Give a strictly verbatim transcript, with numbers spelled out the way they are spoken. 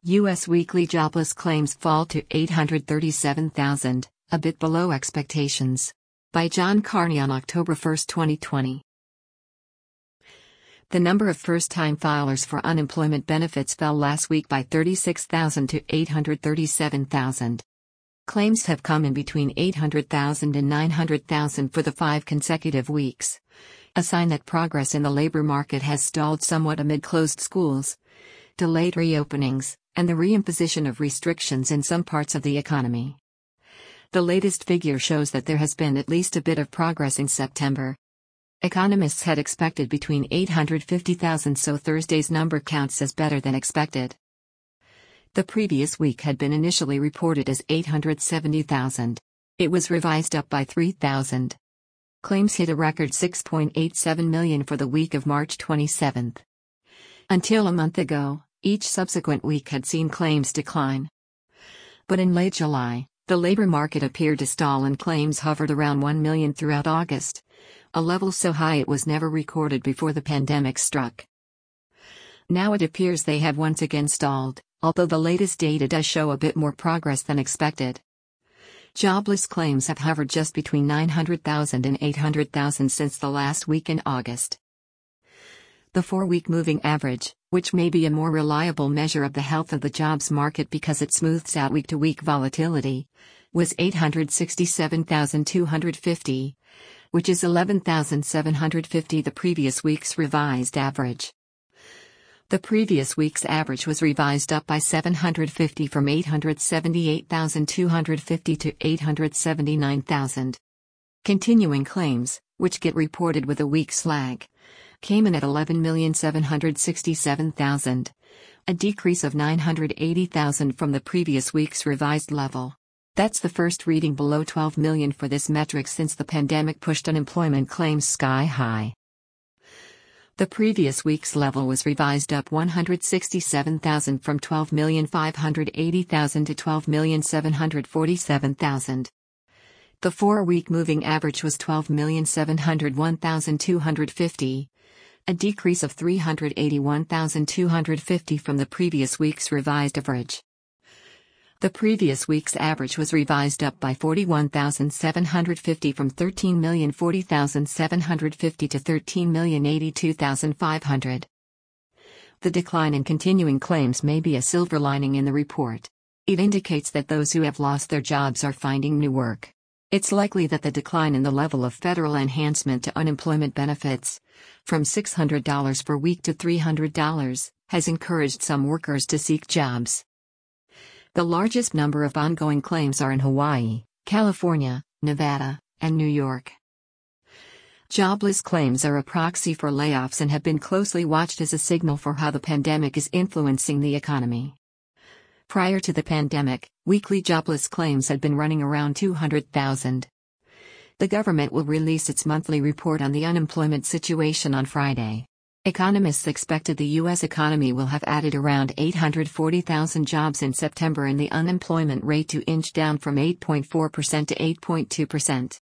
U S weekly jobless claims fall to eight hundred thirty-seven thousand, a bit below expectations. By John Carney on October first, twenty twenty. The number of first-time filers for unemployment benefits fell last week by thirty-six thousand to eight hundred thirty-seven thousand. Claims have come in between eight hundred thousand and nine hundred thousand for the five consecutive weeks, a sign that progress in the labor market has stalled somewhat amid closed schools, delayed reopenings, and the reimposition of restrictions in some parts of the economy. The latest figure shows that there has been at least a bit of progress in September. Economists had expected between eight hundred fifty thousand, so Thursday's number counts as better than expected. The previous week had been initially reported as eight hundred seventy thousand. It was revised up by three thousand. Claims hit a record six point eight seven million for the week of March twenty-seventh. Until a month ago, each subsequent week had seen claims decline. But in late July, the labor market appeared to stall and claims hovered around one million throughout August, a level so high it was never recorded before the pandemic struck. Now it appears they have once again stalled, although the latest data does show a bit more progress than expected. Jobless claims have hovered just between nine hundred thousand and eight hundred thousand since the last week in August. The four-week moving average, which may be a more reliable measure of the health of the jobs market because it smooths out week-to-week volatility, was eight hundred sixty-seven thousand two hundred fifty, which is eleven thousand seven hundred fifty the previous week's revised average. The previous week's average was revised up by seven hundred fifty from eight hundred seventy-eight thousand two hundred fifty to eight hundred seventy-nine thousand. Continuing claims, which get reported with a week's lag, came in at eleven million seven hundred sixty-seven thousand, a decrease of nine hundred eighty thousand from the previous week's revised level. That's the first reading below twelve million for this metric since the pandemic pushed unemployment claims sky high. The previous week's level was revised up one hundred sixty-seven thousand from twelve million five hundred eighty thousand to twelve million seven hundred forty-seven thousand. The four-week moving average was twelve million seven hundred one thousand two hundred fifty, a decrease of three hundred eighty-one thousand two hundred fifty from the previous week's revised average. The previous week's average was revised up by forty-one thousand seven hundred fifty from thirteen million forty thousand seven hundred fifty to thirteen million eighty-two thousand five hundred. The decline in continuing claims may be a silver lining in the report. It indicates that those who have lost their jobs are finding new work. It's likely that the decline in the level of federal enhancement to unemployment benefits, from six hundred dollars per week to three hundred dollars, has encouraged some workers to seek jobs. The largest number of ongoing claims are in Hawaii, California, Nevada, and New York. Jobless claims are a proxy for layoffs and have been closely watched as a signal for how the pandemic is influencing the economy. Prior to the pandemic, weekly jobless claims had been running around two hundred thousand. The government will release its monthly report on the unemployment situation on Friday. Economists expected the U S economy will have added around eight hundred forty thousand jobs in September and the unemployment rate to inch down from eight point four percent to eight point two percent.